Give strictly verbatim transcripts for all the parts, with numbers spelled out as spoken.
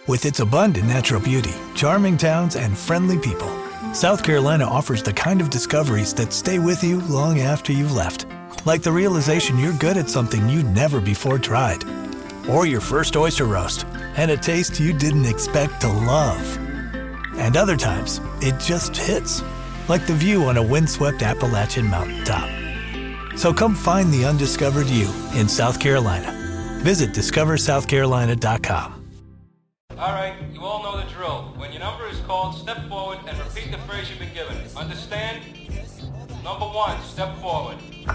With its abundant natural beauty, charming towns, and friendly people, South Carolina offers the kind of discoveries that stay with you long after you've left. Like the realization you're good at something you never before tried. Or your first oyster roast, and a taste you didn't expect to love. And other times, it just hits. Like the view on a windswept Appalachian mountaintop. So come find the undiscovered you in South Carolina. Visit discover south carolina dot com. All right, you all know the drill. When your number is called, step forward and repeat the phrase you've been given. Understand? Number one, step forward.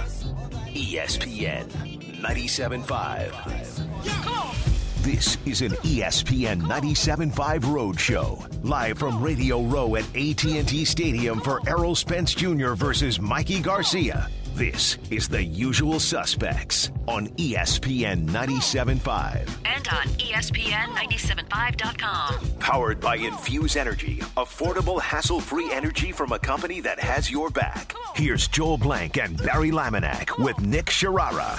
E S P N ninety-seven point five. This is an E S P N ninety-seven point five Road Show. Live from Radio Row at A T and T Stadium for Errol Spence Junior versus Mikey Garcia. This is The Usual Suspects on E S P N ninety-seven point five. And on E S P N ninety-seven point five dot com. Powered by Infuse Energy. Affordable, hassle-free energy from a company that has your back. Here's Joel Blank and Barry Laminack with Nick Sharara.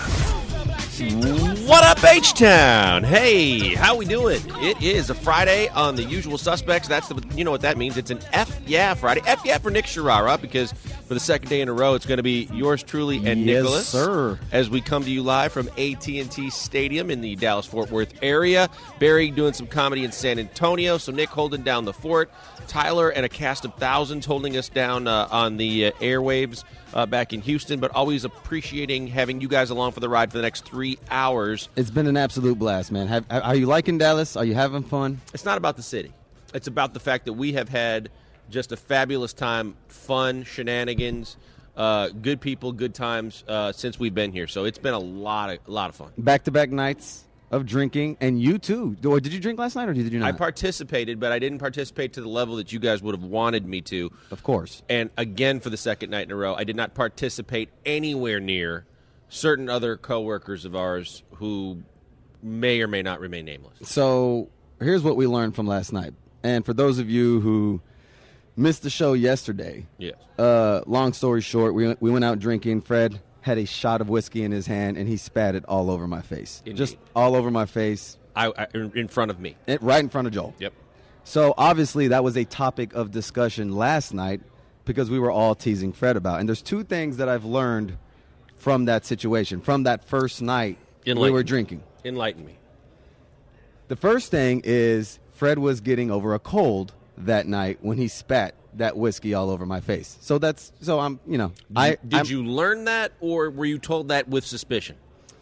What up, H-Town? Hey, how we doing? It is a Friday on The Usual Suspects. That's the, you know what that means. It's an F Yeah Friday. F Yeah for Nick Sharara, because for the second day in a row, it's going to be yours truly and yes, Nicholas. sir. As we come to you live from A T and T Stadium in the Dallas-Fort Worth area. Barry doing some comedy in San Antonio, so Nick holding down the fort. Tyler and a cast of thousands holding us down uh, on the uh, airwaves uh, back in Houston, but always appreciating having you guys along for the ride for the next three hours. It's been an absolute blast, man. Have, are you liking Dallas? Are you having fun? It's not about the city. It's about the fact that we have had just a fabulous time, fun, shenanigans, uh, good people, good times uh, since we've been here. So it's been a lot of, a lot of fun. Back-to-back nights of drinking, and you too. Or did you drink last night, or did you not? I participated, but I didn't participate to the level that you guys would have wanted me to. Of course. And again, for the second night in a row, I did not participate anywhere near certain other coworkers of ours who may or may not remain nameless. So here's what we learned from last night. And for those of you who missed the show yesterday, yes. Uh, long story short, we we went out drinking. Fred had a shot of whiskey in his hand, and he spat it all over my face. Indeed. Just all over my face. I, I in front of me. It, right in front of Joel. Yep. So obviously that was a topic of discussion last night because we were all teasing Fred about. And there's two things that I've learned from that situation, from that first night we were drinking. Enlighten me. The first thing is Fred was getting over a cold that night when he spat that whiskey all over my face. So that's so I'm you know Did, I did I'm, you learn that, or were you told that with suspicion?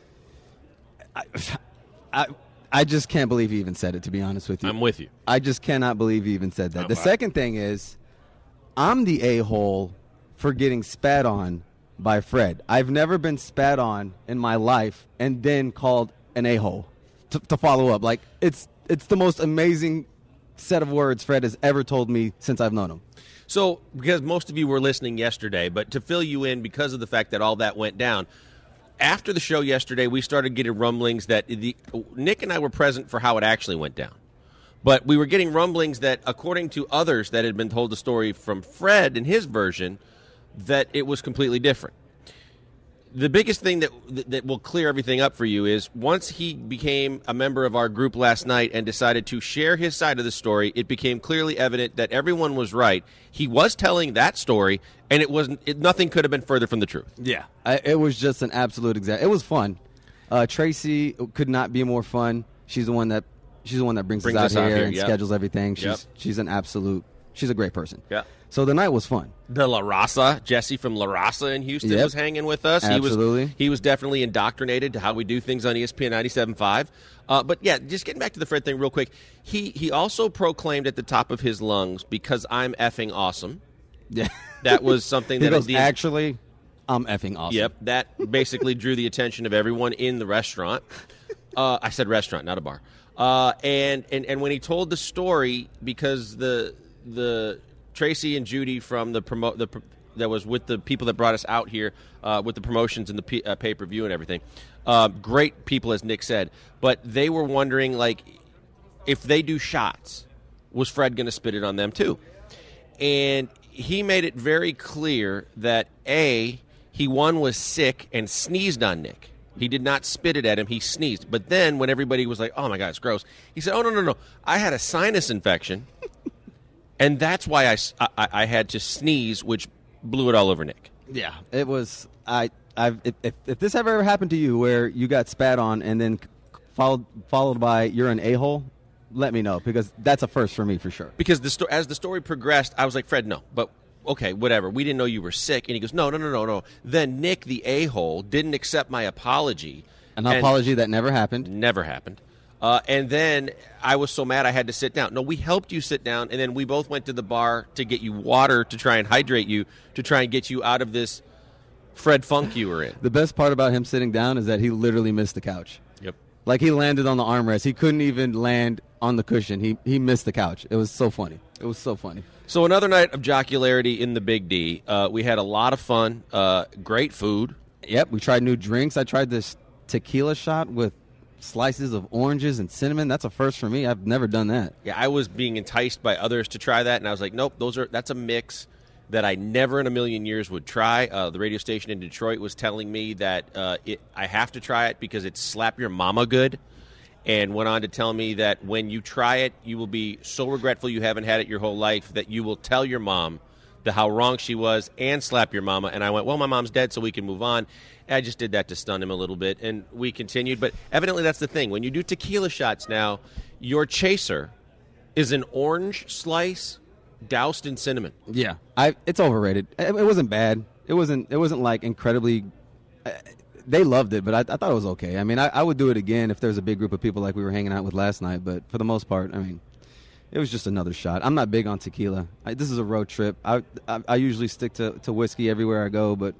I, I I just can't believe he even said it, to be honest with you. I'm with you. I just cannot believe he even said that. I'm the right. second thing is I'm the a-hole for getting spat on by Fred. I've never been spat on in my life and then called an a-hole to, to follow up. Like it's it's the most amazing set of words Fred has ever told me since I've known him. So, because most of you were listening yesterday, but to fill you in because of the fact that all that went down, after the show yesterday, we started getting rumblings that the Nick and I were present for how it actually went down. But we were getting rumblings that, according to others that had been told the story from Fred and his version, that it was completely different. The biggest thing that that will clear everything up for you is once he became a member of our group last night and decided to share his side of the story, it became clearly evident that everyone was right. He was telling that story, and it wasn't. It, nothing could have been further from the truth. Yeah, I, it was just an absolute example. It was fun. Uh, Tracy could not be more fun. She's the one that she's the one that brings, Brings us us out out here here, and yep. schedules everything. She's Yep. she's an absolute. She's a great person. Yeah. So the night was fun. The La Raza, Jesse from La Raza in Houston Yep. was hanging with us. Absolutely. He was, he was definitely indoctrinated to how we do things on E S P N ninety-seven point five. Uh, but, yeah, just getting back to the Fred thing real quick, he, he also proclaimed at the top of his lungs, because I'm effing awesome. Yeah. That was something he that... goes, the, actually, I'm effing awesome. Yep, that basically drew the attention of everyone in the restaurant. Uh, I said restaurant, not a bar. Uh, and, and, and when he told the story, because the the... Tracy and Judy from the promo the that was with the people that brought us out here uh, with the promotions and the P- uh, pay-per-view and everything. Uh, great people, as Nick said. But they were wondering, like, if they do shots, was Fred going to spit it on them too? And he made it very clear that, A, he, one, was sick and sneezed on Nick. He did not spit it at him. He sneezed. But then when everybody was like, oh, my God, it's gross, he said, oh, no, no, no. I had a sinus infection, and that's why I, I, I had to sneeze, which blew it all over Nick. Yeah, it was. I. I've. If, if, if this ever ever happened to you, where you got spat on and then followed followed by you're an a-hole, let me know, because that's a first for me for sure. Because the sto- as the story progressed, I was like, Fred, no, but okay, whatever. We didn't know you were sick, and he goes, no, no, no, no, no. Then Nick, the a-hole, didn't accept my apology. An apology that never happened. Never happened. Uh, and then I was so mad I had to sit down. No, we helped you sit down, and then we both went to the bar to get you water to try and hydrate you, to try and get you out of this Fred funk you were in. The best part about him sitting down is that he literally missed the couch. Yep. Like, he landed on the armrest. He couldn't even land on the cushion. He he missed the couch. It was so funny. It was so funny. So another night of jocularity in the Big D. Uh, we had a lot of fun. Uh, great food. Yep, we tried new drinks. I tried this tequila shot with slices of oranges and cinnamon. That's a first for me. I've never done that. Yeah, I was being enticed by others to try that, and I was like, nope, those are that's a mix that I never in a million years would try. Uh, the radio station in Detroit was telling me that uh, it, I have to try it because it's slap your mama good, and went on to tell me that when you try it, you will be so regretful you haven't had it your whole life that you will tell your mom the how wrong she was and slap your mama. And I went, well, my mom's dead, so we can move on. And I just did that to stun him a little bit, and we continued. But evidently that's the thing. When you do tequila shots now, your chaser is an orange slice doused in cinnamon. Yeah, I. It's overrated. It, it wasn't bad. It wasn't. It wasn't like incredibly. Uh, they loved it, but I, I thought it was okay. I mean, I, I would do it again if there was a big group of people like we were hanging out with last night. But for the most part, I mean, it was just another shot. I'm not big on tequila. I, this is a road trip. I, I I usually stick to, to whiskey everywhere I go, but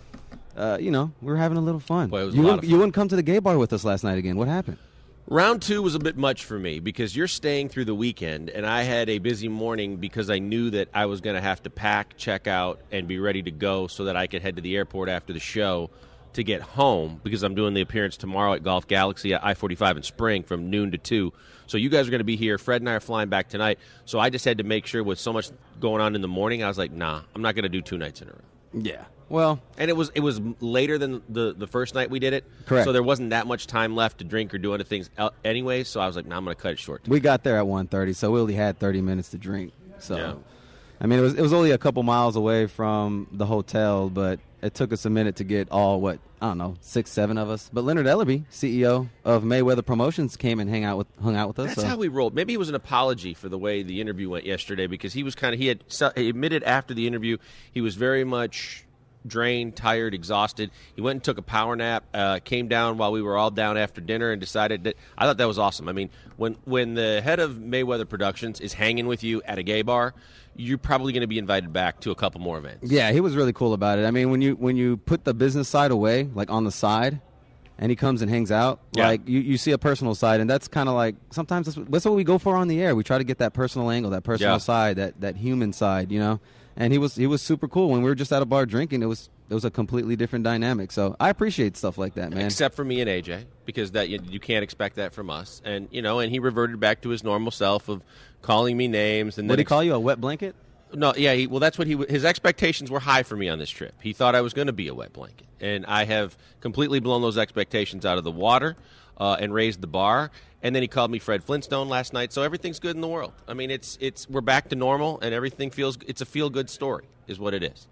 uh, you know, we were having a little fun. Boy, it was you a lot wouldn't, of fun. You wouldn't come to the gay bar with us last night again. What happened? Round two was a bit much for me because you're staying through the weekend, and I had a busy morning because I knew that I was going to have to pack, check out, and be ready to go so that I could head to the airport after the show to get home, because I'm doing the appearance tomorrow at Golf Galaxy at I forty-five in Spring from noon to two. So you guys are going to be here. Fred and I are flying back tonight. So I just had to make sure with so much going on in the morning, I was like, nah, I'm not going to do two nights in a row. Yeah. Well, and it was it was later than the, the first night we did it. Correct. So there wasn't that much time left to drink or do other things anyway. So I was like, nah, I'm going to cut it short. We got there at one thirty, so we only had thirty minutes to drink. So, yeah. I mean, it was it was only a couple miles away from the hotel, but it took us a minute to get all, what, I don't know, six, seven of us. But Leonard Ellerby, C E O of Mayweather Promotions, came and hang out with hung out with us. That's so. how we rolled. Maybe it was an apology for the way the interview went yesterday, because he was kind of he had he admitted after the interview he was very much drained, tired, exhausted. He went and took a power nap, uh, came down while we were all down after dinner, and decided that I thought that was awesome. I mean, when when the head of Mayweather Productions is hanging with you at a gay bar, you're probably going to be invited back to a couple more events. Yeah, he was really cool about it. I mean, when you when you put the business side away, like on the side, and he comes and hangs out, yeah. like you, you see a personal side, and that's kind of like sometimes that's, that's what we go for on the air. We try to get that personal angle, that personal yeah. side, that that human side, you know. And he was he was super cool. When we were just at a bar drinking, it was it was a completely different dynamic. So I appreciate stuff like that, man. Except for me and A J, because that you, you can't expect that from us. And you know, and he reverted back to his normal self of calling me names. And what then did he call you, a wet blanket? No, yeah. He, well, that's what he. His expectations were high for me on this trip. He thought I was going to be a wet blanket, and I have completely blown those expectations out of the water uh, and raised the bar. And then he called me Fred Flintstone last night. So everything's good in the world. I mean, it's it's we're back to normal, and everything feels. It's a feel good story, is what it is.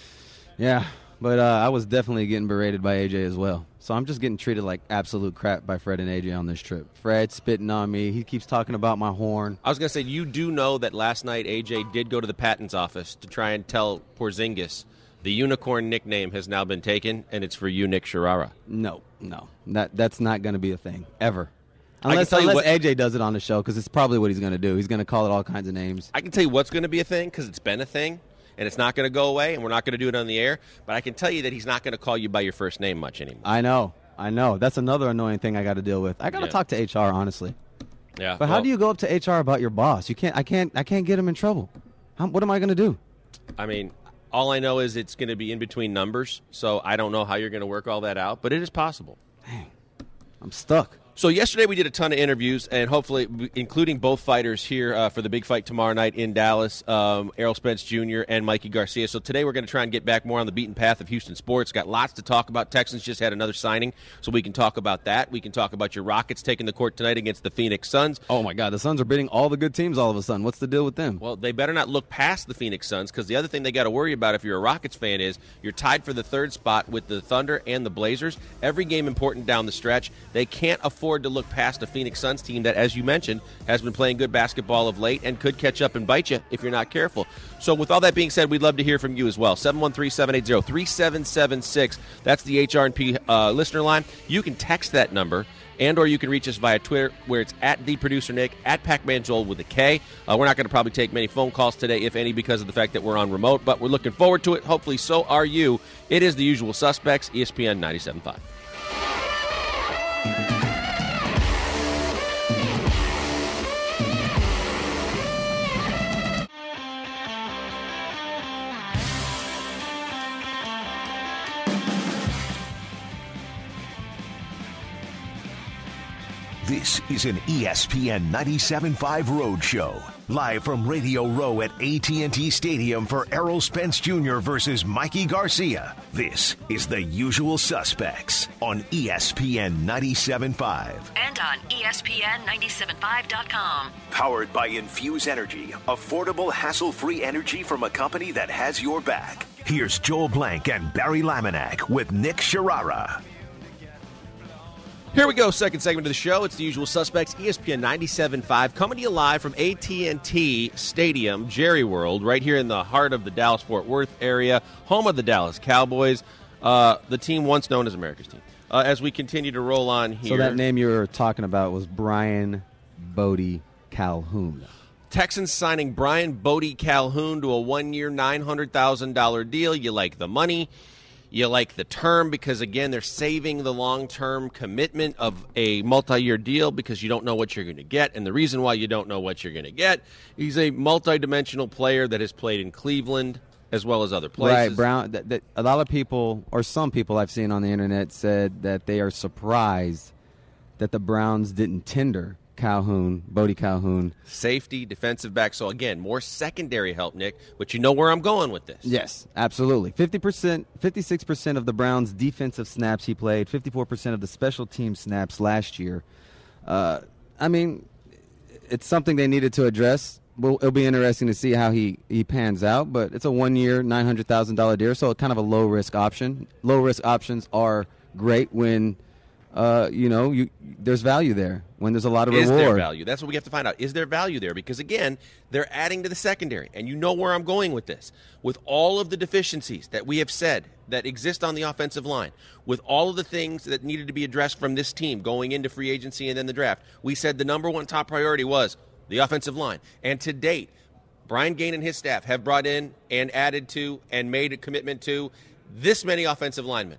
Yeah, but uh, I was definitely getting berated by A J as well. So I'm just getting treated like absolute crap by Fred and A J on this trip. Fred spitting on me. He keeps talking about my horn. I was going to say, you do know that last night A J did go to the patents office to try and tell Porzingis the unicorn nickname has now been taken, and it's for you, Nick Sharara. No, no. That That's not going to be a thing, ever. Unless, tell you unless what, A J does it on the show, because it's probably what he's going to do. He's going to call it all kinds of names. I can tell you what's going to be a thing, because it's been a thing, and it's not going to go away, and we're not going to do it on the air. But I can tell you that he's not going to call you by your first name much anymore. I know. I know. That's another annoying thing I got to deal with. I got to Yeah. talk to H R, honestly. Yeah. But well, how do you go up to H R about your boss? You can't. I can't. I can't get him in trouble. How, what am I going to do? I mean, all I know is it's going to be in between numbers, so I don't know how you're going to work all that out, but it is possible. I'm stuck. So yesterday we did a ton of interviews, and hopefully, including both fighters here uh, for the big fight tomorrow night in Dallas, um, Errol Spence Junior and Mikey Garcia. So today we're going to try and get back more on the beaten path of Houston sports. Got lots to talk about. Texans just had another signing, so we can talk about that. We can talk about your Rockets taking the court tonight against the Phoenix Suns. Oh, my God. The Suns are beating all the good teams all of a sudden. What's the deal with them? Well, they better not look past the Phoenix Suns, because the other thing they got to worry about if you're a Rockets fan is you're tied for the third spot with the Thunder and the Blazers. Every game important down the stretch. They can't afford to look past a Phoenix Suns team that, as you mentioned, has been playing good basketball of late and could catch up and bite you if you're not careful. So with all that being said, we'd love to hear from you as well. seven one three, seven eight zero, three seven seven six. That's the H R and P uh, listener line. You can text that number, and or you can reach us via Twitter, where it's at the producer Nick, at Pac-Man Joel with a K. Uh, we're not going to probably take many phone calls today, if any, because of the fact that we're on remote, but we're looking forward to it. Hopefully so are you. It is the usual suspects, E S P N ninety-seven point five. This is an E S P N ninety-seven point five Road Show. Live from Radio Row at A T and T Stadium for Errol Spence Junior versus Mikey Garcia. This is The Usual Suspects on E S P N ninety-seven point five. And on E S P N ninety-seven point five dot com. Powered by Infuse Energy. Affordable, hassle-free energy from a company that has your back. Here's Joel Blank and Barry Laminack with Nick Sharara. Here we go, second segment of the show. It's The Usual Suspects, E S P N ninety-seven point five, coming to you live from A T and T Stadium, Jerry World, right here in the heart of the Dallas-Fort Worth area, home of the Dallas Cowboys, uh, the team once known as America's team. Uh, as we continue to roll on here. So that name you were talking about was Brian Bodie Calhoun. Texans signing Brian Bodie Calhoun to a one-year, nine hundred thousand dollars deal. You like the money. You like the term because, again, they're saving the long-term commitment of a multi-year deal because you don't know what you're going to get. And the reason why you don't know what you're going to get, he's a multi-dimensional player that has played in Cleveland as well as other places. Right, Brown. That, that, a lot of people, or some people I've seen on the internet, said that they are surprised that the Browns didn't tender Calhoun, Bodie Calhoun. Safety, defensive back. So, again, more secondary help, Nick, but you know where I'm going with this. Yes, absolutely. fifty percent, fifty-six percent of the Browns' defensive snaps he played, fifty-four percent of the special team snaps last year. Uh, I mean, it's something they needed to address. Well, it'll be interesting to see how he, he pans out, but it's a one-year, nine hundred thousand dollars deal, so kind of a low-risk option. Low-risk options are great when Uh, you know, you, there's value there when there's a lot of reward. Is there value? That's what we have to find out. Is there value there? Because, again, they're adding to the secondary. And you know where I'm going with this. With all of the deficiencies that we have said that exist on the offensive line, with all of the things that needed to be addressed from this team going into free agency and then the draft, we said the number one top priority was the offensive line. And to date, Brian Gain and his staff have brought in and added to and made a commitment to this many offensive linemen.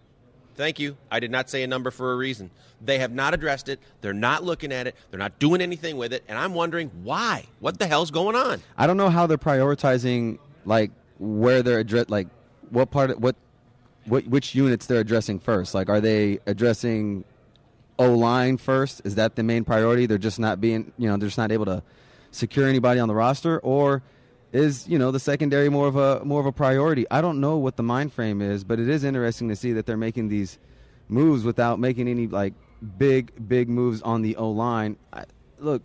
Thank you. I did not say a number for a reason. They have not addressed it. They're not looking at it. They're not doing anything with it. And I'm wondering why. What the hell's going on? I don't know how they're prioritizing, like, where they're address, like, what part, of, what, what, which units they're addressing first. Like, are they addressing O-line first? Is that the main priority? They're just not being, you know, they're just not able to secure anybody on the roster, or is, you know, the secondary more of a more of a priority? I don't know what the mind frame is, but it is interesting to see that they're making these moves without making any, like, big, big moves on the O-line. I, look,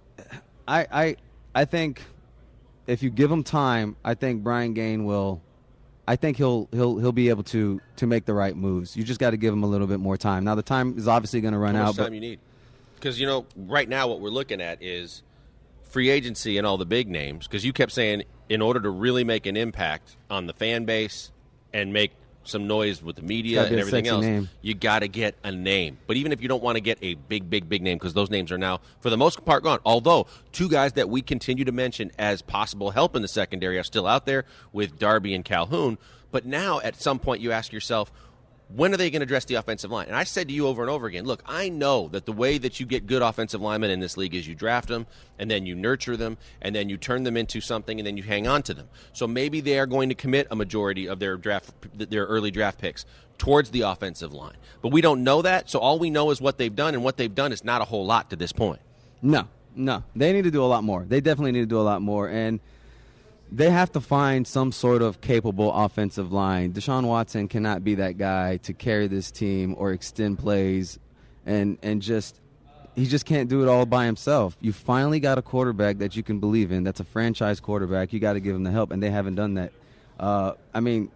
I, I I think if you give him time, I think Brian Gain will I think he'll he'll he'll be able to to make the right moves. You just got to give him a little bit more time. Now the time is obviously going to run How much out. time but you need? Because, you know, right now what we're looking at is free agency and all the big names, because you kept saying in order to really make an impact on the fan base and make some noise with the media and everything else, name. you got to get a name. But even if you don't want to get a big, big, big name, because those names are now, for the most part, gone. Although, two guys that we continue to mention as possible help in the secondary are still out there with Darby and Calhoun. But now, at some point, you ask yourself, When are they going to address the offensive line? And I said to you over and over again, look, I know that the way that you get good offensive linemen in this league is you draft them, and then you nurture them, and then you turn them into something, and then you hang on to them. So maybe they are going to commit a majority of their draft, their early draft picks towards the offensive line. But we don't know that, so all we know is what they've done, and what they've done is not a whole lot to this point. No, no. They need to do a lot more. They definitely need to do a lot more, and they have to find some sort of capable offensive line. Deshaun Watson cannot be that guy to carry this team or extend plays, and and just he just can't do it all by himself. You finally got a quarterback that you can believe in. That's a franchise quarterback. You got to give him the help, and they haven't done that. Uh, I mean,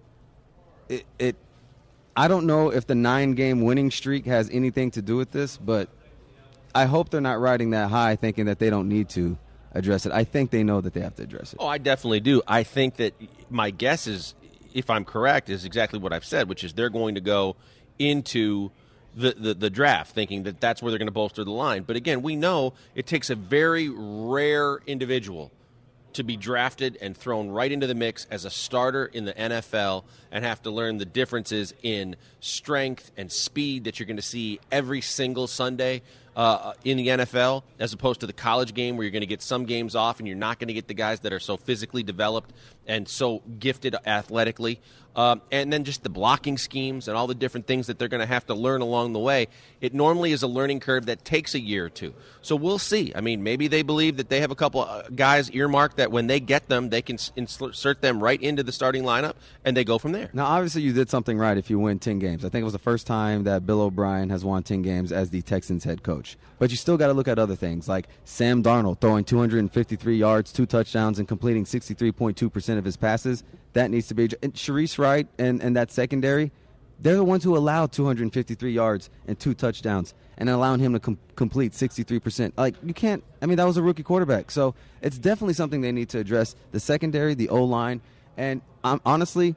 it, it. I don't know if the nine-game winning streak has anything to do with this, but I hope they're not riding that high thinking that they don't need to address it. I think they know that they have to address it. Oh, I definitely do. I think that my guess is, if I'm correct, is exactly what I've said, which is they're going to go into the, the, the draft thinking that that's where they're going to bolster the line. But again, we know it takes a very rare individual to be drafted and thrown right into the mix as a starter in the N F L and have to learn the differences in strength and speed that you're going to see every single Sunday uh, in the N F L, as opposed to the college game where you're going to get some games off and you're not going to get the guys that are so physically developed and so gifted athletically. Um, and then just the blocking schemes and all the different things that they're going to have to learn along the way. It normally is a learning curve that takes a year or two. So we'll see. I mean, maybe they believe that they have a couple of guys earmarked that when they get them, they can insert them right into the starting lineup, and they go from there. Now, obviously, you did something right if you win ten games. I think it was the first time that Bill O'Brien has won ten games as the Texans head coach. But you still got to look at other things, like Sam Darnold throwing two hundred fifty-three yards, two touchdowns, and completing sixty-three point two percent of his passes. That needs to be – and Sharice Wright and, and that secondary, they're the ones who allowed two hundred fifty-three yards and two touchdowns and allowing him to com- complete sixty-three percent. Like, you can't – I mean, that was a rookie quarterback. So it's definitely something they need to address. The secondary, the O-line, and um, honestly,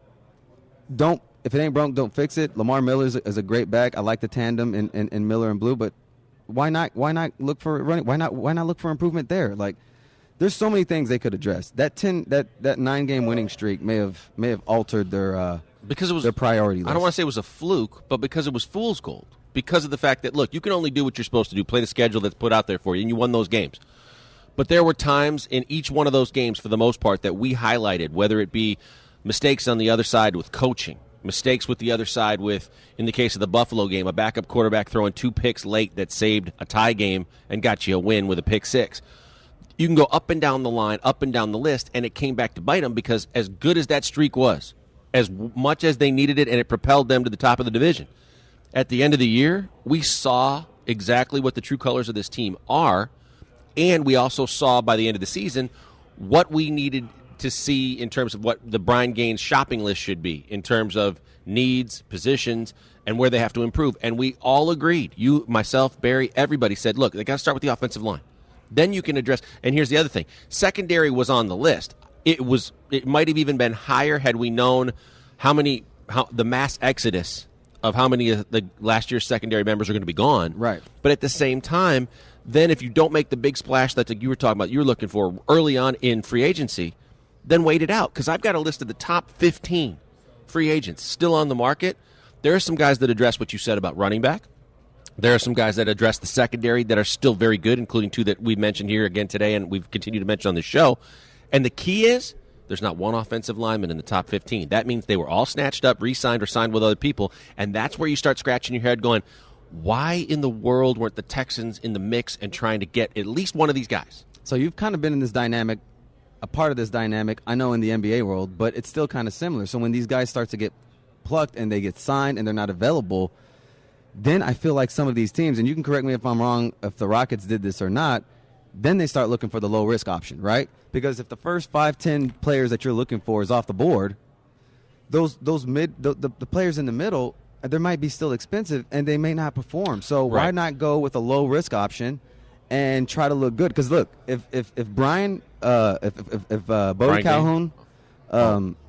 don't – if it ain't broke, don't fix it. Lamar Miller is a, is a great back. I like the tandem in, in, in Miller and Blue, but why not why not look for running? Why not why not look for improvement there? Like, there's so many things they could address. That ten, that, that nine game winning streak may have may have altered their uh, because it was their priority list. I don't want to say it was a fluke, but because it was fool's gold. Because of the fact that, look, you can only do what you're supposed to do, play the schedule that's put out there for you, and you won those games. But there were times in each one of those games, for the most part, that we highlighted, whether it be mistakes on the other side with coaching, mistakes with the other side with, in the case of the Buffalo game, a backup quarterback throwing two picks late that saved a tie game and got you a win with a pick six. You can go up and down the line, up and down the list, and it came back to bite them because as good as that streak was, as much as they needed it, and it propelled them to the top of the division, at the end of the year, we saw exactly what the true colors of this team are, and we also saw by the end of the season what we needed to see in terms of what the Brian Gaines shopping list should be in terms of needs, positions, and where they have to improve. And we all agreed. You, myself, Barry, everybody said, look, they got to start with the offensive line. Then you can address, and here's the other thing. Secondary was on the list. It was. It might have even been higher had we known how many, how the mass exodus of how many of the last year's secondary members are going to be gone. Right. But at the same time, then if you don't make the big splash that you were talking about, you were looking for early on in free agency, then wait it out. Because I've got a list of the top fifteen free agents still on the market. There are some guys that address what you said about running back. There are some guys that address the secondary that are still very good, including two that we mentioned here again today and we've continued to mention on the show. And the key is there's not one offensive lineman in the top fifteen. That means they were all snatched up, re-signed, or signed with other people. And that's where you start scratching your head going, why in the world weren't the Texans in the mix and trying to get at least one of these guys? So you've kind of been in this dynamic, a part of this dynamic, I know in the N B A world, but it's still kind of similar. So when these guys start to get plucked and they get signed and they're not available, then I feel like some of these teams, and you can correct me if I'm wrong, if the Rockets did this or not, then they start looking for the low-risk option, right? Because if the first five, ten players that you're looking for is off the board, those those mid the, the, the players in the middle, they might be still expensive, and they may not perform. So right. Why not go with a low-risk option and try to look good? Because, look, if if, if Brian, uh, if, if, if uh, Bodie Brian Calhoun, um,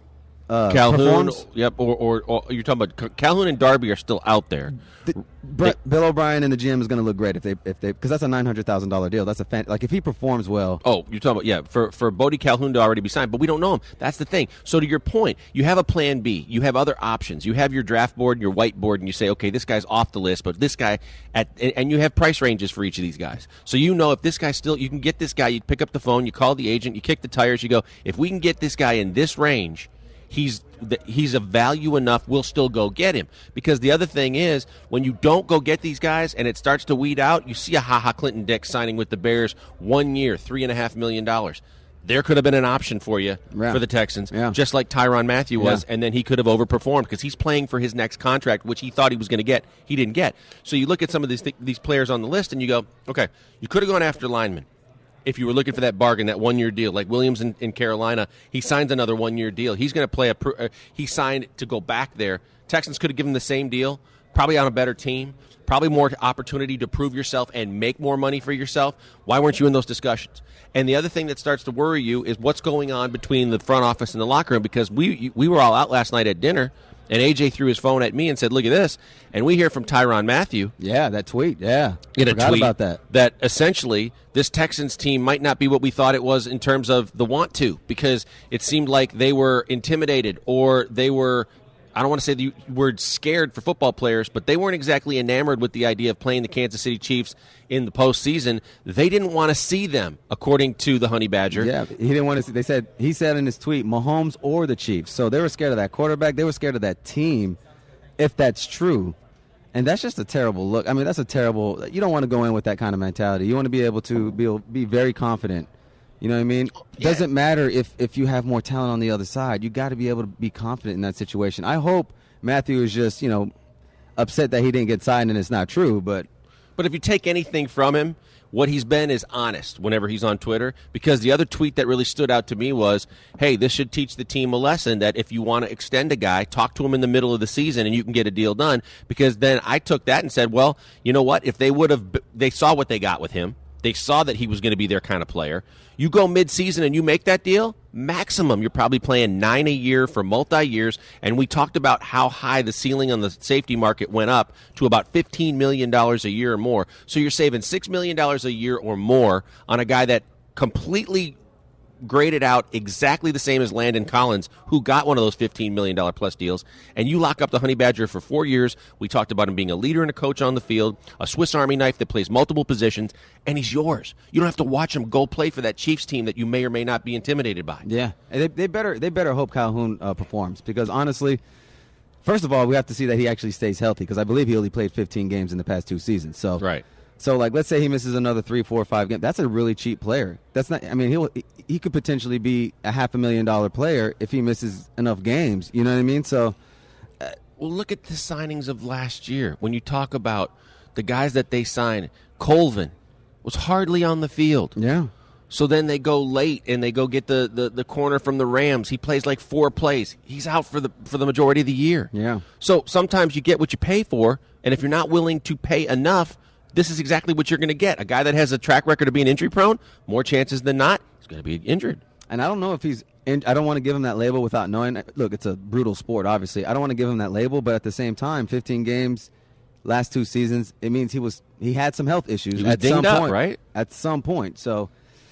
uh, Calhoun, performs. yep, or, or, or you're talking about Calhoun and Darby are still out there. The, Brett, Bill O'Brien and the G M is going to look great if they if they because that's a nine hundred thousand dollar deal. That's a fan, like if he performs well. Oh, you're talking about yeah for for Bodie Calhoun to already be signed, but we don't know him. That's the thing. So to your point, you have a plan B. You have other options. You have your draft board, your whiteboard, and you say, okay, this guy's off the list, but this guy at and you have price ranges for each of these guys. So you know if this guy still, you can get this guy. You pick up the phone, you call the agent, you kick the tires, you go, if we can get this guy in this range. He's he's of value enough, we'll still go get him. Because the other thing is, when you don't go get these guys and it starts to weed out, you see a Ha-Ha Clinton-Dix signing with the Bears one year, three point five million dollars. There could have been an option for you yeah. for the Texans, yeah. just like Tyrann Mathieu was, yeah. and then he could have overperformed because he's playing for his next contract, which he thought he was going to get. He didn't get. So you look at some of these th- these players on the list and you go, okay, you could have gone after linemen. If you were looking for that bargain, that one-year deal, like Williams in, in Carolina, he signs another one-year deal. He's going to play a. Uh, he signed to go back there. Texans could have given him the same deal, probably on a better team, probably more opportunity to prove yourself and make more money for yourself. Why weren't you in those discussions? And the other thing that starts to worry you is what's going on between the front office and the locker room, because we we were all out last night at dinner. And A J threw his phone at me and said, look at this. And we hear from Tyrann Mathieu. Yeah, that tweet, yeah. In a Forgot tweet about that. That essentially this Texans team might not be what we thought it was in terms of the want to, because it seemed like they were intimidated or they were, I don't want to say the word scared for football players, but they weren't exactly enamored with the idea of playing the Kansas City Chiefs in the postseason. They didn't want to see them, according to the Honey Badger. Yeah, he didn't want to see. They said he said in his tweet, Mahomes or the Chiefs. So they were scared of that quarterback. They were scared of that team, if that's true. And that's just a terrible look. I mean, that's a terrible. You don't want to go in with that kind of mentality. You want to be able to be be very confident. You know what I mean? Yeah. Doesn't matter if, if you have more talent on the other side. You got to be able to be confident in that situation. I hope Mathieu is just, you know, upset that he didn't get signed and it's not true. But But if you take anything from him, what he's been is honest whenever he's on Twitter, because the other tweet that really stood out to me was, hey, this should teach the team a lesson that if you want to extend a guy, talk to him in the middle of the season and you can get a deal done. Because then I took that and said, well, you know what? If they would have, they saw what they got with him. They saw that he was going to be their kind of player. You go mid-season and you make that deal, maximum, you're probably playing nine a year for multi-years. And we talked about how high the ceiling on the safety market went up to about fifteen million dollars a year or more. So you're saving six million dollars a year or more on a guy that completely graded out exactly the same as Landon Collins, who got one of those fifteen million dollars plus deals, and you lock up the Honey Badger for four years. We talked about him being a leader and a coach on the field, a Swiss Army knife that plays multiple positions, and he's yours. You don't have to watch him go play for that Chiefs team that you may or may not be intimidated by. yeah, and they, they better they better hope Calhoun uh, performs, because honestly, first of all, we have to see that he actually stays healthy, because I believe he only played fifteen games in the past two seasons. So Right. So, like, let's say he misses another three, four, five games. That's a really cheap player. That's not. I mean, he'll he could potentially be a half a million dollar player if he misses enough games. You know what I mean? So, uh, well, look at the signings of last year. When you talk about the guys that they signed, Colvin was hardly on the field. yeah, So then they go late and they go get the, the, the corner from the Rams. He plays like four plays. He's out for the for the majority of the year. Yeah. So sometimes you get what you pay for, and if you're not willing to pay enough, this is exactly what you're going to get. A guy that has a track record of being injury prone, more chances than not, he's going to be injured. and I don't know if he's. In, I don't want to give him that label without knowing. Look, it's a brutal sport, obviously. I don't want to give him that label, but at the same time, fifteen games, last two seasons, it means he was he had some health issues He was at some dinged up, point. right? At some point, so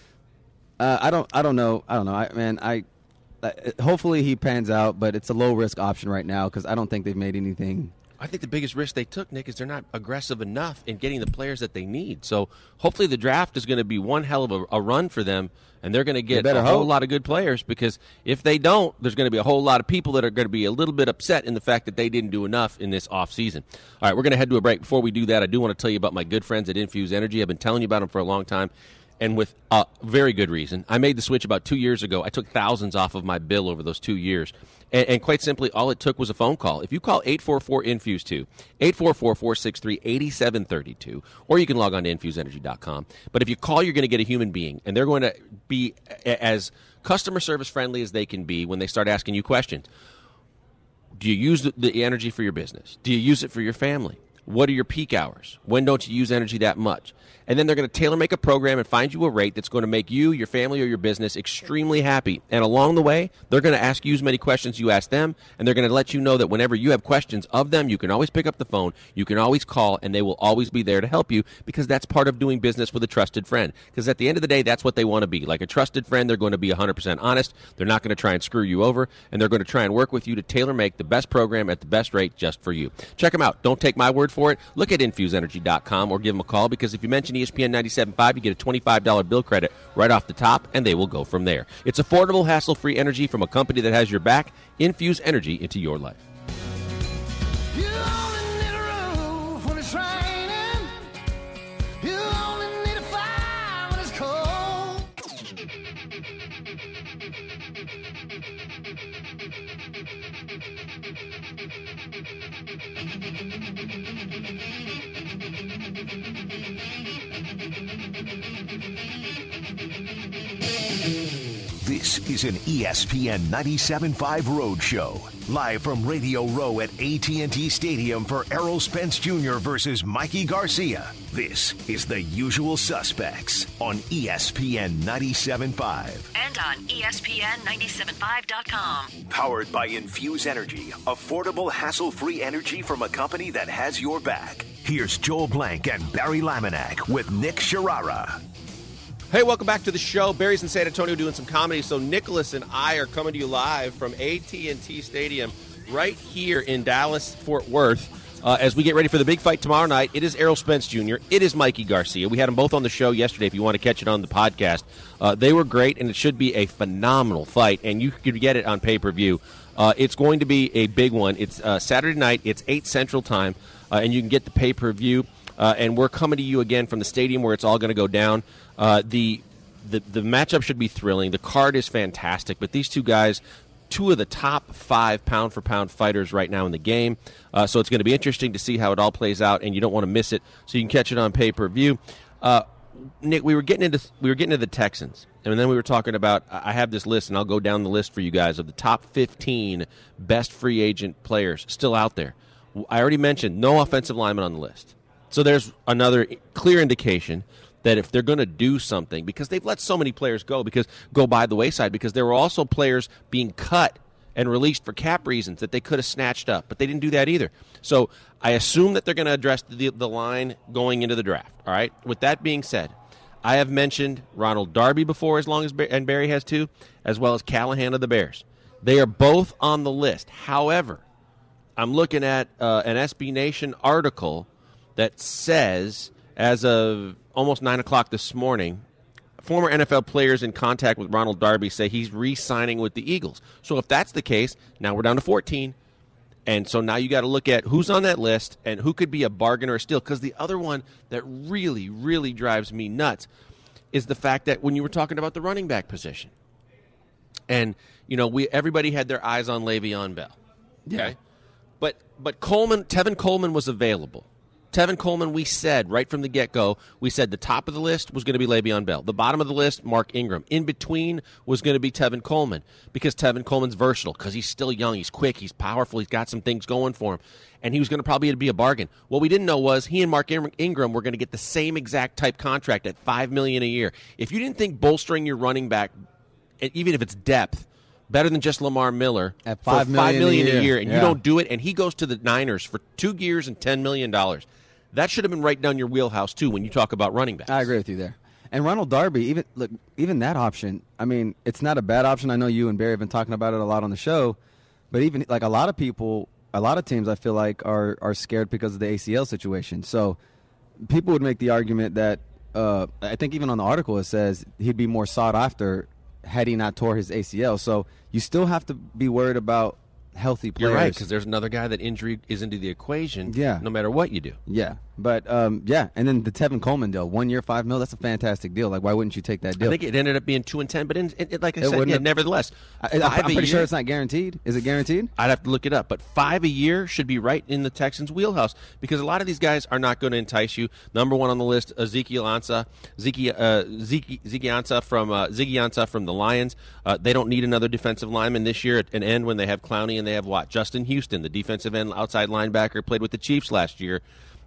uh, I don't. I don't know. I don't know. I man, I. Uh, hopefully he pans out, but it's a low risk option right now because I don't think they've made anything. I think the biggest risk they took, Nick, is they're not aggressive enough in getting the players that they need. So hopefully the draft is going to be one hell of a, a run for them, and they're going to get a whole hope. lot of good players, because if they don't, there's going to be a whole lot of people that are going to be a little bit upset in the fact that they didn't do enough in this offseason. All right, we're going to head to a break. Before we do that, I do want to tell you about my good friends at Infuse Energy. I've been telling you about them for a long time, and with a very good reason. I made the switch about two years ago. I took thousands off of my bill over those two years. And, and quite simply, all it took was a phone call. If you call eight four four infuse two, eight four four, four six three, eight seven three two, or you can log on to infuse energy dot com. But if you call, you're going to get a human being, and they're going to be a- as customer service friendly as they can be when they start asking you questions. Do you use the, the energy for your business? Do you use it for your family? What are your peak hours? When don't you use energy that much? and then they're going to tailor-make a program and find you a rate that's going to make you, your family, or your business extremely happy. And along the way, they're going to ask you as many questions you ask them, and they're going to let you know that whenever you have questions of them, you can always pick up the phone, you can always call, and they will always be there to help you, because that's part of doing business with a trusted friend. Because at the end of the day, that's what they want to be. Like a trusted friend, they're going to be one hundred percent honest. They're not going to try and screw you over, and they're going to try and work with you to tailor-make the best program at the best rate just for you. Check them out. Don't take my word for it. Look at infuse energy dot com or give them a call, because if you mention E S P N ninety-seven point five, you get a twenty-five dollars bill credit right off the top, and they will go from there. It's affordable, hassle-free energy from a company that has your back. Infuse energy into your life. You only need a roof when it's raining. You only need a fire when it's cold. This is an E S P N ninety-seven point five Road Show. Live from Radio Row at A T and T Stadium for Errol Spence Junior versus Mikey Garcia. This is The Usual Suspects on E S P N ninety-seven point five. And on E S P N ninety-seven point five dot com. Powered by Infuse Energy. Affordable, hassle-free energy from a company that has your back. Here's Joel Blank and Barry Laminack with Nick Sharara. Hey, welcome back to the show. Barry's in San Antonio doing some comedy, so Nicholas and I are coming to you live from A T and T Stadium right here in Dallas, Fort Worth, uh, as we get ready for the big fight tomorrow night. It is Errol Spence Junior It is Mikey Garcia. We had them both on the show yesterday if you want to catch it on the podcast. Uh, they were great, and it should be a phenomenal fight, and you could get it on pay-per-view. Uh, it's going to be a big one. It's uh, Saturday night. It's eight Central Time, uh, and you can get the pay-per-view. Uh, and we're coming to you again from the stadium where it's all going to go down. Uh, the, the the matchup should be thrilling. The card is fantastic, but these two guys, two of the top five pound-for-pound fighters right now in the game. Uh, so it's going to be interesting to see how it all plays out, and you don't want to miss it. So you can catch it on pay-per-view. Uh, Nick, we were getting into we were getting into the Texans, and then we were talking about. I have this list, and I'll go down the list for you guys of the top fifteen best free agent players still out there. I already mentioned no offensive lineman on the list. So there's another clear indication that if they're going to do something, because they've let so many players go, because go by the wayside, because there were also players being cut and released for cap reasons that they could have snatched up, but they didn't do that either. So I assume that they're going to address the, the line going into the draft. All right. With that being said, I have mentioned Ronald Darby before, as long as and Barry has too, as well as Callahan of the Bears. They are both on the list. However, I'm looking at uh, an S B Nation article that says, as of almost nine o'clock this morning, former N F L players in contact with Ronald Darby say he's re-signing with the Eagles. So if that's the case, now we're down to fourteen. And so now you got to look at who's on that list and who could be a bargain or a steal. Because the other one that really, really drives me nuts is the fact that when you were talking about the running back position, and, you know, we everybody had their eyes on Le'Veon Bell. Okay? Yeah. But, but Coleman, Tevin Coleman was available. Tevin Coleman, we said right from the get-go, we said the top of the list was going to be Le'Veon Bell. The bottom of the list, Mark Ingram. In between was going to be Tevin Coleman, because Tevin Coleman's versatile, because he's still young, he's quick, he's powerful, he's got some things going for him, and he was going to probably be a bargain. What we didn't know was he and Mark Ingram were going to get the same exact type contract at five million dollars a year. If you didn't think bolstering your running back, even if it's depth, better than just Lamar Miller at five for five million dollars a a year, year, and yeah. you don't do it, and he goes to the Niners for two years and ten million dollars. That should have been right down your wheelhouse, too, when you talk about running backs. I agree with you there. And Ronald Darby, even look, even that option, I mean, it's not a bad option. I know you and Barry have been talking about it a lot on the show. But even, like, a lot of people, a lot of teams, I feel like, are, are scared because of the A C L situation. So people would make the argument that, uh, I think even on the article it says he'd be more sought after had he not tore his A C L. So you still have to be worried about healthy players. You're right, because there's another guy that injury is into the equation yeah. no matter what you do. Yeah. But, um, yeah, and then the Tevin Coleman deal, one year, five mil, that's a fantastic deal. Like, why wouldn't you take that deal? I think it ended up being two and ten, but in, it, like I it said, yeah, have, nevertheless. I, I'm pretty sure it's not guaranteed. Is it guaranteed? I'd have to look it up, but five a year should be right in the Texans' wheelhouse, because a lot of these guys are not going to entice you. Number one on the list, Ezekiel Ansah, Zeke, uh, Zeke, Zeke Ansah from uh, Ziggy Ansah from the Lions. Uh, they don't need another defensive lineman this year at an end when they have Clowney and they have what? Justin Houston, the defensive end outside linebacker, played with the Chiefs last year.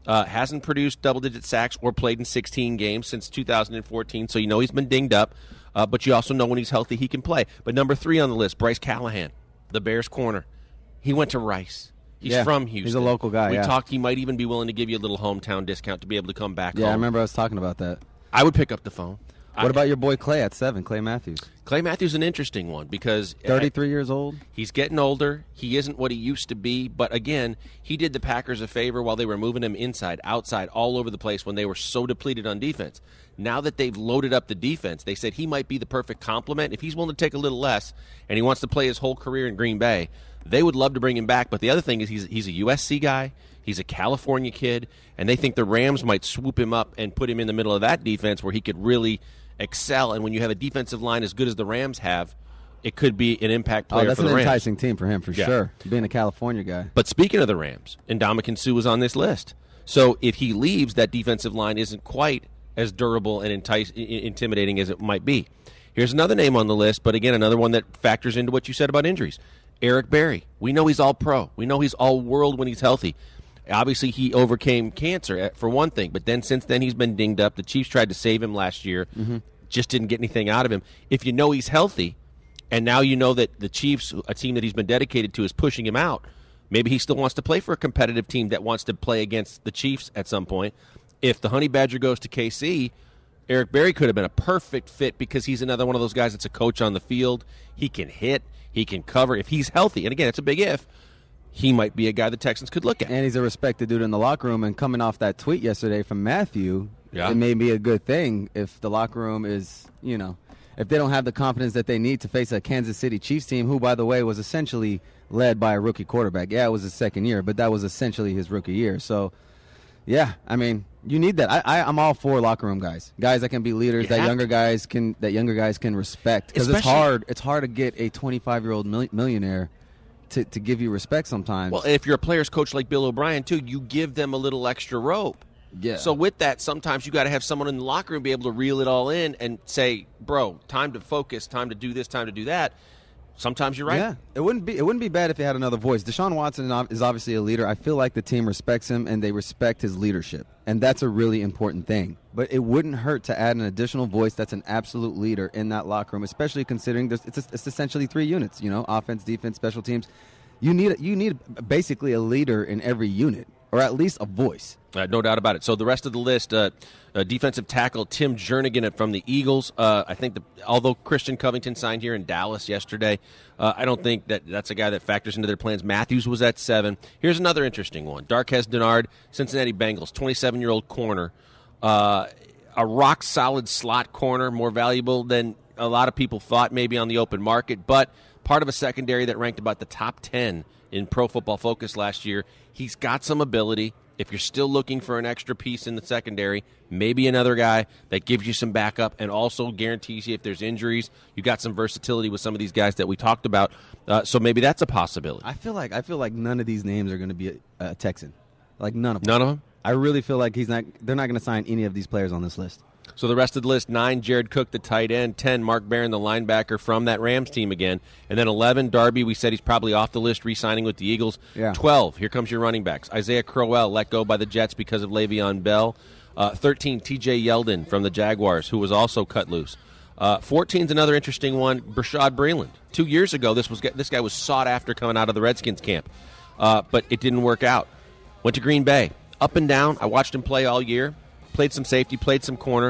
Uh, hasn't produced double-digit sacks or played in sixteen games since two thousand fourteen, so you know he's been dinged up. Uh, but you also know when he's healthy he can play. But number three on the list, Bryce Callahan, the Bears corner. He went to Rice. He's yeah, from Houston. He's a local guy, We yeah. talked he might even be willing to give you a little hometown discount to be able to come back Yeah, home. I remember I was talking about that. I would pick up the phone. What I, about your boy Clay at seven, Clay Matthews? Clay Matthews is an interesting one because thirty-three years old. He's getting older. He isn't what he used to be. But again, he did the Packers a favor while they were moving him inside, outside, all over the place when they were so depleted on defense. Now that they've loaded up the defense, they said he might be the perfect complement. If he's willing to take a little less and he wants to play his whole career in Green Bay, they would love to bring him back. But the other thing is he's, he's a U S C guy. He's a California kid. And they think the Rams might swoop him up and put him in the middle of that defense where he could really excel. And when you have a defensive line as good as the Rams have, it could be an impact player oh, that's for the an Rams. enticing team for him, for Yeah. sure, being a California guy. But speaking of the Rams, Ndamukong Suh was on this list. So if he leaves, that defensive line isn't quite as durable and entice, I- intimidating as it might be. Here's another name on the list, but again, another one that factors into what you said about injuries. Eric Berry. We know he's all pro. We know he's all world when he's healthy. Obviously, he overcame cancer, for one thing, but then since then he's been dinged up. The Chiefs tried to save him last year, mm-hmm. just didn't get anything out of him. If you know he's healthy, and now you know that the Chiefs, a team that he's been dedicated to, is pushing him out, maybe he still wants to play for a competitive team that wants to play against the Chiefs at some point. If the Honey Badger goes to K C, Eric Berry could have been a perfect fit because he's another one of those guys that's a coach on the field. He can hit. He can cover. If he's healthy, and again, it's a big if, he might be a guy the Texans could look at. And he's a respected dude in the locker room. And coming off that tweet yesterday from Matthew, Yeah. it may be a good thing if the locker room is, you know, if they don't have the confidence that they need to face a Kansas City Chiefs team, who, by the way, was essentially led by a rookie quarterback. Yeah, it was his second year, but that was essentially his rookie year. So, yeah, I mean, you need that. I, I, I'm all for locker room guys, guys that can be leaders, You that have younger to. guys can that younger guys can respect. Because it's Especially- hard. It's hard to get a twenty-five-year-old mil- millionaire to to give you respect sometimes. Well, if you're a player's coach like Bill O'Brien, too, you give them a little extra rope. Yeah. So with that, sometimes you got to have someone in the locker room be able to reel it all in and say, bro, time to focus, time to do this, time to do that. Sometimes you're right. Yeah, it wouldn't be it wouldn't be bad if he had another voice. Deshaun Watson is obviously a leader. I feel like the team respects him and they respect his leadership, and that's a really important thing. But it wouldn't hurt to add an additional voice that's an absolute leader in that locker room, especially considering there's, it's it's essentially three units. You know, offense, defense, special teams. You need you need basically a leader in every unit, or at least a voice. Uh, no doubt about it. So the rest of the list, uh, uh, defensive tackle Tim Jernigan from the Eagles. Uh, I think the, although Christian Covington signed here in Dallas yesterday, uh, I don't think that that's a guy that factors into their plans. Matthews was at seven. Here's another interesting one. Darqueze Dennard, Cincinnati Bengals, twenty-seven-year-old corner. Uh, a rock-solid slot corner, more valuable than a lot of people thought maybe on the open market, but part of a secondary that ranked about the top ten in Pro Football Focus last year. He's got some ability. If you're still looking for an extra piece in the secondary, maybe another guy that gives you some backup and also guarantees you if there's injuries, you got some versatility with some of these guys that we talked about. Uh, so maybe that's a possibility. I feel like I feel like none of these names are going to be a, a Texan, like none of them. None of them? I really feel like he's not. They're not going to sign any of these players on this list. So the rest of the list, nine, Jared Cook, the tight end, ten, Mark Barron, the linebacker from that Rams team again, and then eleven, Darby, we said he's probably off the list, re-signing with the Eagles. Yeah. twelve, here comes your running backs. Isaiah Crowell, let go by the Jets because of Le'Veon Bell. Uh, thirteen, T J Yeldon from the Jaguars, who was also cut loose. Uh, fourteen is another interesting one, Brashad Breeland. Two years ago, this was this guy was sought after coming out of the Redskins camp, uh, but it didn't work out. Went to Green Bay. Up and down, I watched him play all year. Played some safety, played some corner.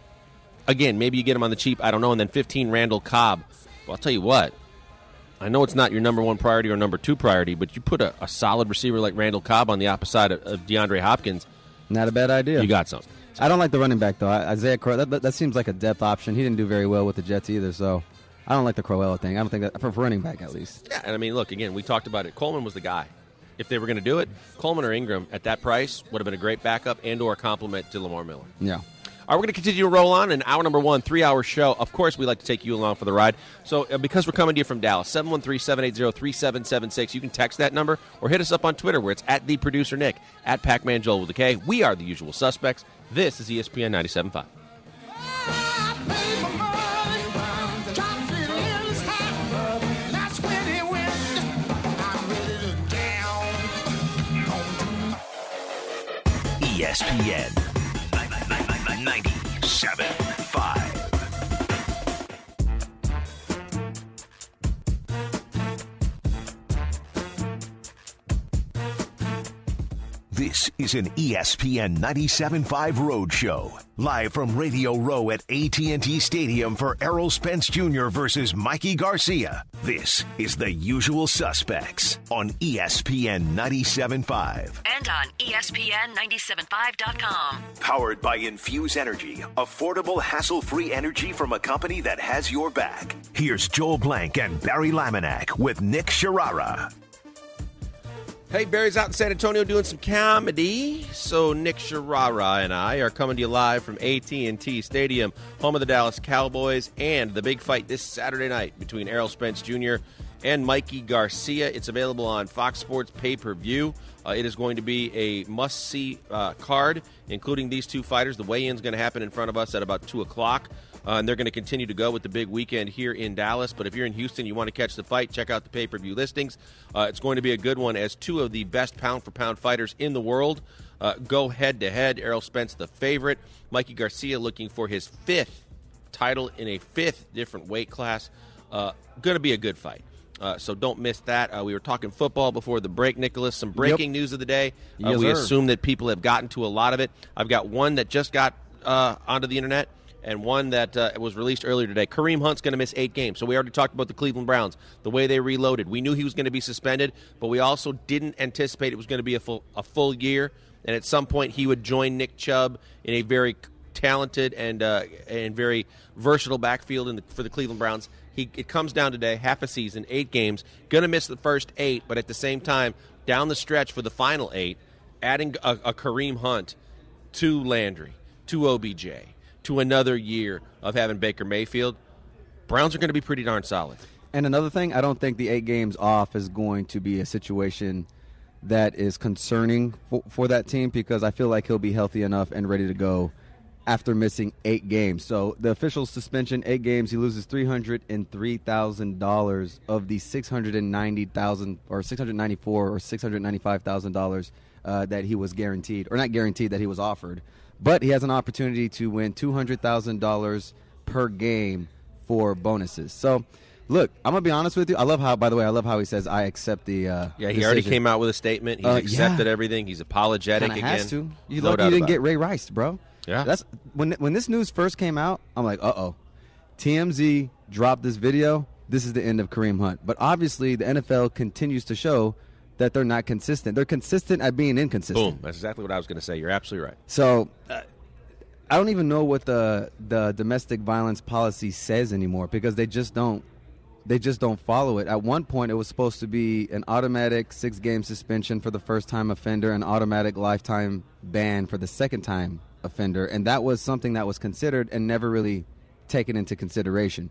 Again, maybe you get him on the cheap, I don't know. And then fifteen, Randall Cobb. Well, I'll tell you what. I know it's not your number one priority or number two priority, but you put a, a solid receiver like Randall Cobb on the opposite of, of DeAndre Hopkins, Not a bad idea. you got something. I don't like the running back, though. I- Isaiah Crowell, that, that, that seems like a depth option. He didn't do very well with the Jets either, so I don't like the Crowell thing. I don't think that, for, for running back at least. Yeah, and I mean, look, again, we talked about it. Coleman was the guy. If they were going to do it, Coleman or Ingram at that price would have been a great backup and or a compliment to Lamar Miller. Yeah. All right, we're going to continue to roll on in hour number one, three-hour show. Of course, we like to take you along for the ride. So uh, because we're coming to you from Dallas, seven one three, seven eight zero, three seven seven six. You can text that number or hit us up on Twitter where it's at the producer Nick, at Pac-Man Joel with a K. We are the usual suspects. This is E S P N ninety-seven point five. E S P N ninety-seven point five. This is an E S P N ninety-seven point five Roadshow. Live from Radio Row at A T and T Stadium for Errol Spence Junior versus Mikey Garcia. This is The Usual Suspects on E S P N ninety-seven point five. And on E S P N ninety-seven point five dot com. Powered by Infuse Energy. Affordable, hassle-free energy from a company that has your back. Here's Joel Blank and Barry Laminack with Nick Sharara. Hey, Barry's out in San Antonio doing some comedy. So Nick Sharara and I are coming to you live from A T and T Stadium, home of the Dallas Cowboys, and the big fight this Saturday night between Errol Spence Junior and Mikey Garcia. It's available on Fox Sports pay-per-view. Uh, it is going to be a must-see uh, card, including these two fighters. The weigh-in is going to happen in front of us at about two o'clock. Uh, and they're going to continue to go with the big weekend here in Dallas. But if you're in Houston, you want to catch the fight, check out the pay-per-view listings. Uh, it's going to be a good one as two of the best pound-for-pound fighters in the world uh, go head-to-head. Errol Spence, the favorite. Mikey Garcia looking for his fifth title in a fifth different weight class. Uh, going to be a good fight. Uh, so don't miss that. Uh, we were talking football before the break, Nicholas. Some breaking yep. news of the day. Uh, yes, we sir. assume that people have gotten to a lot of it. I've got one that just got uh, onto the internet, and one that uh, was released earlier today. Kareem Hunt's going to miss eight games. So we already talked about the Cleveland Browns, the way they reloaded. We knew he was going to be suspended, but we also didn't anticipate it was going to be a full a full year. And at some point, he would join Nick Chubb in a very talented and uh, and very versatile backfield in the, for the Cleveland Browns. He it comes down today, half a season, eight games. Going to miss the first eight, but at the same time, down the stretch for the final eight, adding a, a Kareem Hunt to Landry, to O B J, to another year of having Baker Mayfield, Browns are going to be pretty darn solid. And another thing, I don't think the eight games off is going to be a situation that is concerning for, for that team, because I feel like he'll be healthy enough and ready to go after missing eight games. So the official suspension, eight games, he loses three hundred three thousand dollars of the six hundred ninety thousand dollars or six hundred ninety-four thousand dollars or six hundred ninety-five thousand dollars uh, that he was guaranteed, or not guaranteed, that he was offered. But he has an opportunity to win two hundred thousand dollars per game for bonuses. So, look, I'm going to be honest with you. I love how, by the way, I love how he says, I accept the uh Yeah, he decision. already came out with a statement. He's Uh, accepted yeah. everything. He's apologetic Kinda again. has to. You No lucky doubt you didn't about get it. Ray Rice, bro. Yeah. That's when when this news first came out, I'm like, uh-oh. T M Z dropped this video. This is the end of Kareem Hunt. But obviously, the N F L continues to show that they're not consistent. They're consistent at being inconsistent. Boom. That's exactly what I was going to say. You're absolutely right. So uh, I don't even know what the the domestic violence policy says anymore, because they just don't they just don't follow it. At one point, it was supposed to be an automatic six-game suspension for the first-time offender, an automatic lifetime ban for the second-time offender, and that was something that was considered and never really taken into consideration.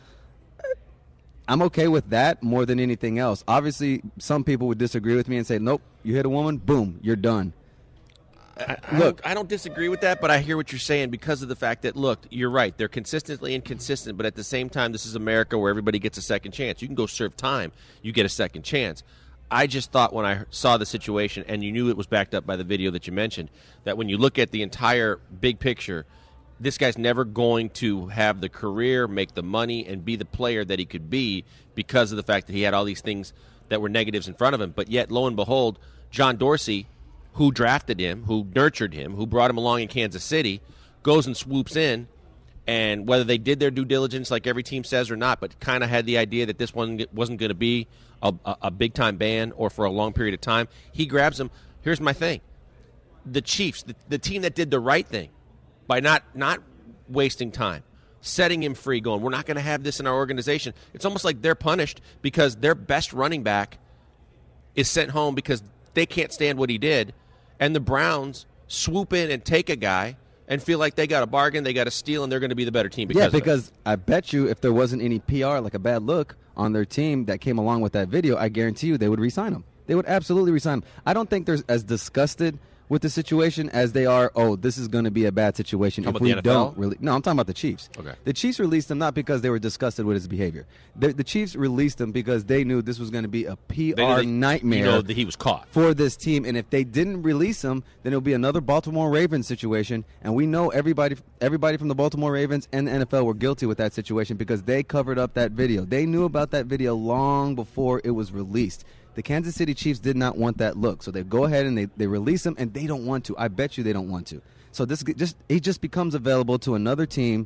I'm okay with that more than anything else. Obviously, some people would disagree with me and say, nope, you hit a woman, boom, you're done. I, I Look, don't, I don't disagree with that, but I hear what you're saying because of the fact that, look, you're right. They're consistently inconsistent, but at the same time, this is America where everybody gets a second chance. You can go serve time. You get a second chance. I just thought when I saw the situation, and you knew it was backed up by the video that you mentioned, that when you look at the entire big picture, this guy's never going to have the career, make the money, and be the player that he could be because of the fact that he had all these things that were negatives in front of him. But yet, lo and behold, John Dorsey, who drafted him, who nurtured him, who brought him along in Kansas City, goes and swoops in, and whether they did their due diligence like every team says or not, but kind of had the idea that this one wasn't going to be a, a, a big-time ban or for a long period of time, he grabs him. Here's my thing. The Chiefs, the, the team that did the right thing by not, not wasting time, setting him free, going, we're not going to have this in our organization. It's almost like they're punished because their best running back is sent home because they can't stand what he did, and the Browns swoop in and take a guy and feel like they got a bargain, they got a steal, and they're going to be the better team because yeah, of it. because I bet you if there wasn't any P R, like a bad look on their team that came along with that video, I guarantee you they would re-sign him. They would absolutely re-sign him. I don't think they're as disgusted with the situation as they are, oh, this is going to be a bad situation Talking if about we the N F L? don't really. No, I'm talking about the Chiefs. Okay. The Chiefs released him not because they were disgusted with his behavior. The, the Chiefs released him because they knew this was going to be a P They knew R that- nightmare You know that he was caught. for this team. And if they didn't release him, then it'll be another Baltimore Ravens situation. And we know everybody everybody from the Baltimore Ravens and the N F L were guilty with that situation because they covered up that video. They knew about that video long before it was released. The Kansas City Chiefs did not want that look, so they go ahead and they, they release him, and they don't want to. I bet you they don't want to. So this just he just becomes available to another team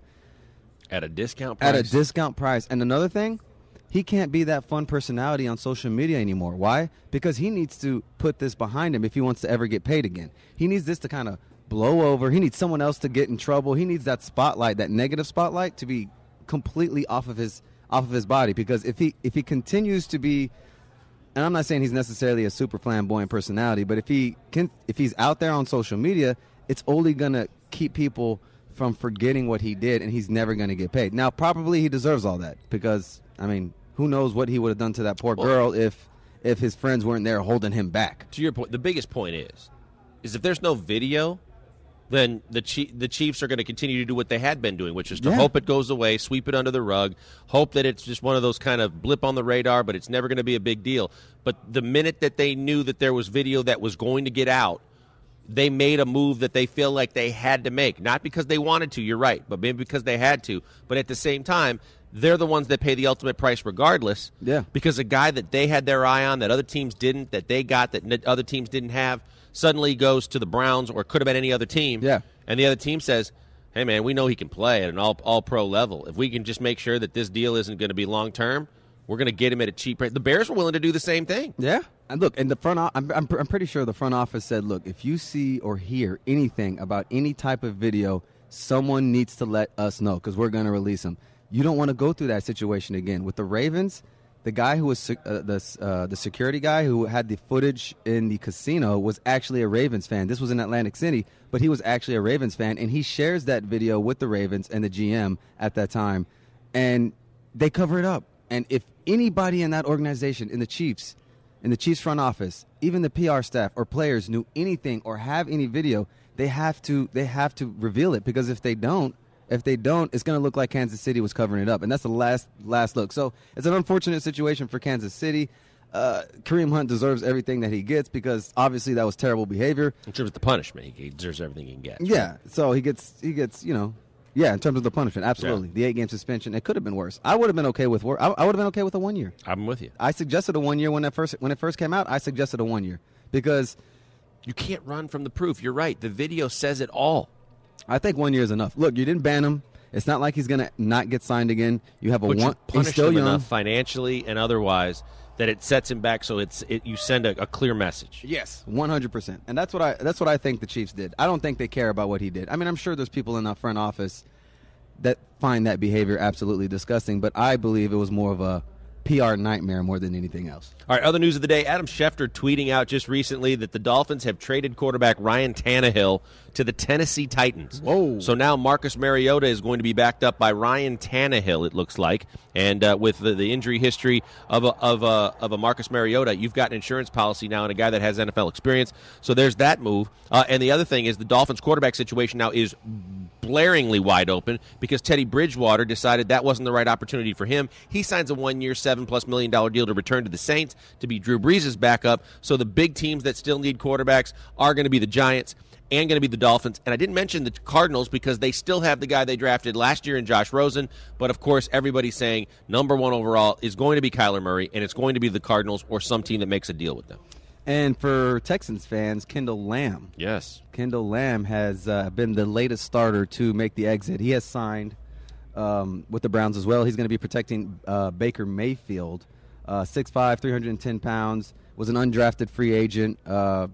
At a discount price? at a discount price. And another thing, he can't be that fun personality on social media anymore. Why? Because he needs to put this behind him if he wants to ever get paid again. He needs this to kind of blow over. He needs someone else to get in trouble. He needs that spotlight, that negative spotlight, to be completely off of his off of his body. Because if he if he continues to be, and I'm not saying he's necessarily a super flamboyant personality, but if he can, if he's out there on social media, it's only gonna keep people from forgetting what he did, and he's never gonna get paid. Now, probably he deserves all that because, I mean, who knows what he would have done to that poor Well- girl if if his friends weren't there holding him back. To your point, the biggest point is, is if there's no video, then the Chief, the Chiefs are going to continue to do what they had been doing, which is to Yeah. hope it goes away, sweep it under the rug, hope that it's just one of those kind of blip on the radar, but it's never going to be a big deal. But the minute that they knew that there was video that was going to get out, they made a move that they feel like they had to make. Not because they wanted to, you're right, but maybe because they had to. But at the same time, they're the ones that pay the ultimate price regardless. Yeah. Because a guy that they had their eye on, that other teams didn't, that they got, that n- other teams didn't have, suddenly goes to the Browns or could have been any other team. Yeah. And the other team says, hey, man, we know he can play at an all, all-pro level. If we can just make sure that this deal isn't going to be long-term, we're going to get him at a cheap price. The Bears were willing to do the same thing. Yeah. And look, and the front, o- I'm, I'm, I'm pretty sure the front office said, look, if you see or hear anything about any type of video, someone needs to let us know because we're going to release them. You don't want to go through that situation again. With the Ravens, the guy who was sec- uh, the uh, the security guy who had the footage in the casino was actually a Ravens fan. This was in Atlantic City, but he was actually a Ravens fan, and he shares that video with the Ravens and the G M at that time, and they cover it up. And if anybody in that organization, in the Chiefs, in the Chiefs front office, even the P R staff or players knew anything or have any video, they have to they have to reveal it because if they don't, if they don't, it's going to look like Kansas City was covering it up, and that's the last last look. So it's an unfortunate situation for Kansas City. Uh, Kareem Hunt deserves everything that he gets because obviously that was terrible behavior. In terms of the punishment, he deserves everything he can get. Yeah, so he gets he gets you know, yeah. In terms of the punishment, absolutely, Yeah. the eight game suspension. It could have been worse. I would have been okay with wor- I, I would have been okay with a one year. I'm with you. I suggested a one year when that first when it first came out. I suggested a one year because You can't run from the proof. You're right. The video says it all. I think one year is enough. Look, you didn't ban him. It's not like he's going to not get signed again. You have a But one. you punish He's still him young. enough financially and otherwise that it sets him back. So it's it, you send a, a clear message. Yes, one hundred percent. And that's what I that's what I think the Chiefs did. I don't think they care about what he did. I mean, I'm sure there's people in the front office that find that behavior absolutely disgusting, but I believe it was more of a P R nightmare more than anything else. All right, other news of the day, Adam Schefter tweeting out just recently that the Dolphins have traded quarterback Ryan Tannehill to the Tennessee Titans. Whoa. So now Marcus Mariota is going to be backed up by Ryan Tannehill, it looks like. And uh, with the, the injury history of a, of, a, of a Marcus Mariota, you've got an insurance policy now and a guy that has N F L experience. So there's that move. Uh, and the other thing is the Dolphins quarterback situation now is blaringly wide open because Teddy Bridgewater decided that wasn't the right opportunity for him. He signs a one-year, seven-plus million dollar deal to return to the Saints to be Drew Brees' backup. So the big teams that still need quarterbacks are going to be the Giants and going to be the Dolphins. And I didn't mention the Cardinals because they still have the guy they drafted last year in Josh Rosen. But, of course, everybody's saying number one overall is going to be Kyler Murray, and it's going to be the Cardinals or some team that makes a deal with them. And for Texans fans, Kendall Lamb. Yes. Kendall Lamb has uh, been the latest starter to make the exit. He has signed um, with the Browns as well. He's going to be protecting uh, Baker Mayfield. Uh, six five, three hundred ten pounds, was an undrafted free agent. Uh,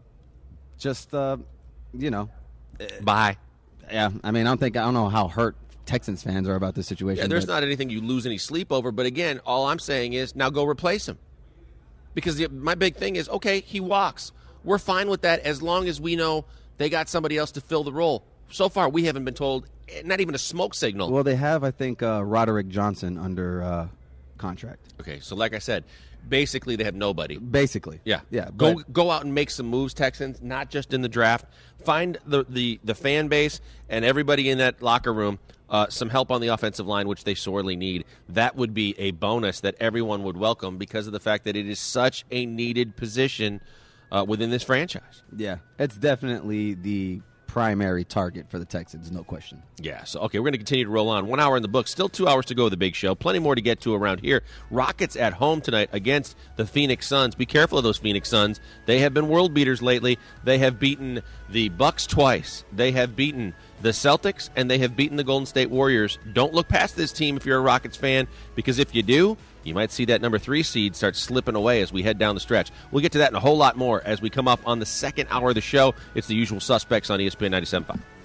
just, uh, you know. Bye. Yeah, I mean, I don't think, I don't know how hurt Texans fans are about this situation. Yeah, there's but- not anything you lose any sleep over. But, again, all I'm saying is now go replace him. Because the, my big thing is, okay, he walks. We're fine with that as long as we know they got somebody else to fill the role. So far, we haven't been told, not even a smoke signal. Well, they have, I think, uh, Roderick Johnson under uh, contract. Okay, so like I said, Basically, they have nobody. Basically. Yeah. Yeah. Go but- go out and make some moves, Texans, not just in the draft. Find the, the, the fan base and everybody in that locker room uh, some help on the offensive line, which they sorely need. That would be a bonus that everyone would welcome because of the fact that it is such a needed position uh, within this franchise. Yeah. It's definitely the primary target for the Texans, no question. Yeah, so, okay, we're going to continue to roll on. One hour in the book, still two hours to go of the big show. Plenty more to get to around here. Rockets at home tonight against the Phoenix Suns. Be careful of those Phoenix Suns. They have been world beaters lately. They have beaten the Bucks twice. They have beaten the Celtics, and they have beaten the Golden State Warriors. Don't look past this team if you're a Rockets fan, because if you do, you might see that number three seed start slipping away as we head down the stretch. We'll get to that and a whole lot more as we come up on the second hour of the show. It's the usual suspects on E S P N ninety-seven point five.